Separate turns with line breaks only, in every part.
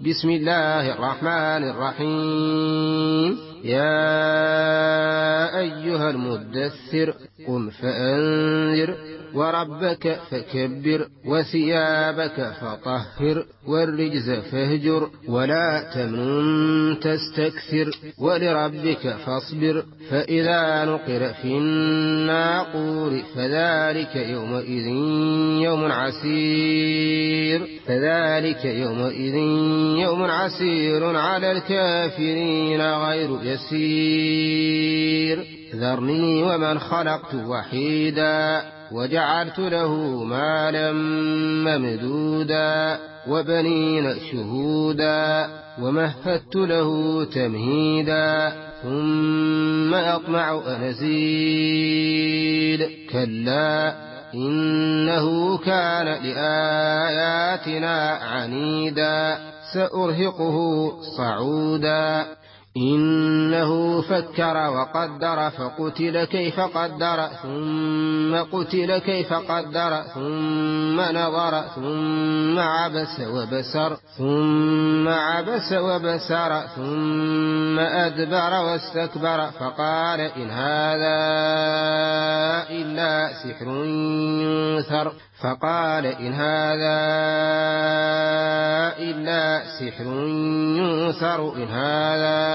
بسم الله الرحمن الرحيم. يا أيها المدثر قم فأنذر وربك فكبر وثيابك فطهر والرجز فاهجر ولا تمنن تستكثر ولربك فاصبر فإذا نقر في الناقور فذلك يومئذ يوم عسير على الكافرين غير يسير. ذرني ومن خلقت وحيدا وجعلت له مالا ممدودا وبنين شهودا ومهدت له تمهيدا ثم أطمع أن أزيد كلا إنه كان لآياتنا عنيدا سأرهقه صعودا. إنه فكر وقدر فقتل كيف قدر ثم قتل كيف قدر ثم نظر ثم عبس وبسر ثم أدبر واستكبر فقال إن هذا إلا سحر ينثر إن هذا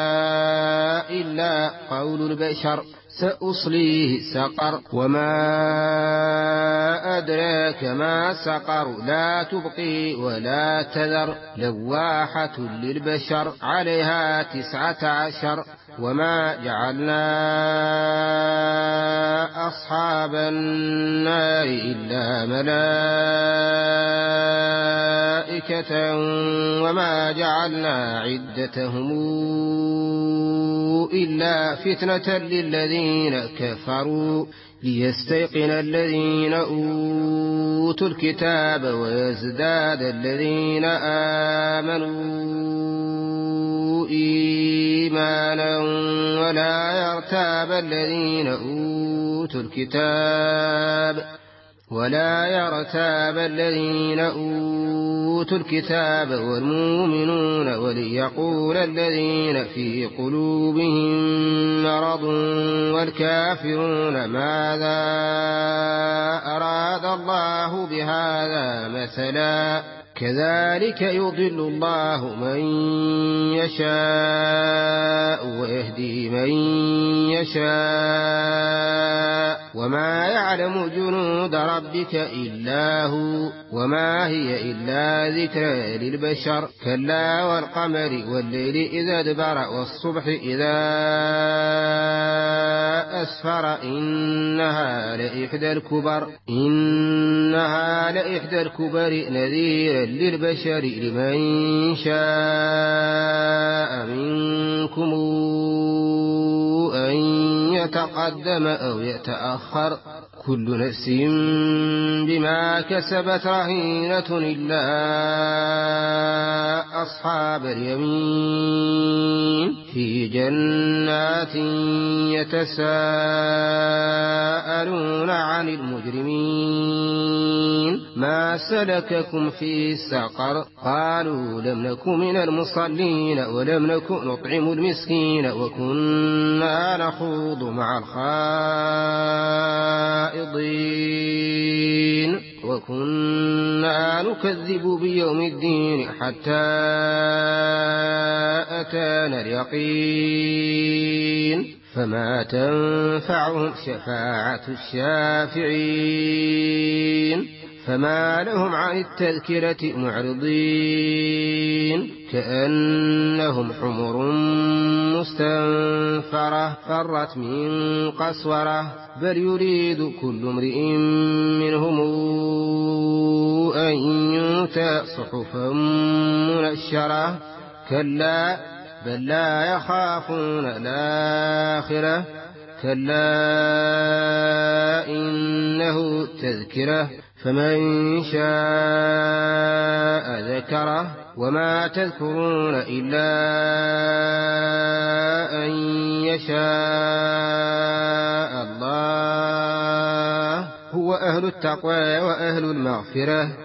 إلا قول البشر سأصليه سقر وما أدراك ما سقر لا تبقي ولا تذر لواحة للبشر عليها 19. وما جعلنا أصحاب النار إلا ملائكة وما جعلنا عدتهم إلا فتنة للذين كفروا ليستيقن الذين أوتوا الكتاب ويزداد الذين آمنوا إيمانا ولا يرتاب الذين أوتوا الكتاب والمؤمنون وليقول الذين في قلوبهم مرض والكافرون ماذا أراد الله بهذا مثلا كذلك يضل الله من يشاء ويهدي من يشاء وما يعلم جنود ربك إلا هو وما هي إلا ذكرى للبشر. كلا والقمر والليل إذا أدبر والصبح إذا أسفر إنها لإحدى الكبر نذيرا للبشر لمن شاء منكم أن يتقدم أو يتأخر كل نفس بما كسبت رهينة إلا أصحاب اليمين في جنات يتساءلون عن المجرمين ما سلككم في سقر قالوا لم نك من المصلين ولم نك نطعم المسكين وكنا نخوض مع الخائضين وكنا نكذب بيوم الدين حتى أتانا اليقين فما تنفعهم شفاعة الشافعين فما لهم عن التذكرة معرضين كأنهم حمر مستنفرة فرت من قسورة بل يريد كل امرئ منهم أن يؤتى صحفا منشرة كلا بل لا يخافون الآخرة كلا إنه تذكرة فمن شاء ذكره وما تذكرون إلا أن يشاء الله هو أهل التقوى وأهل المغفرة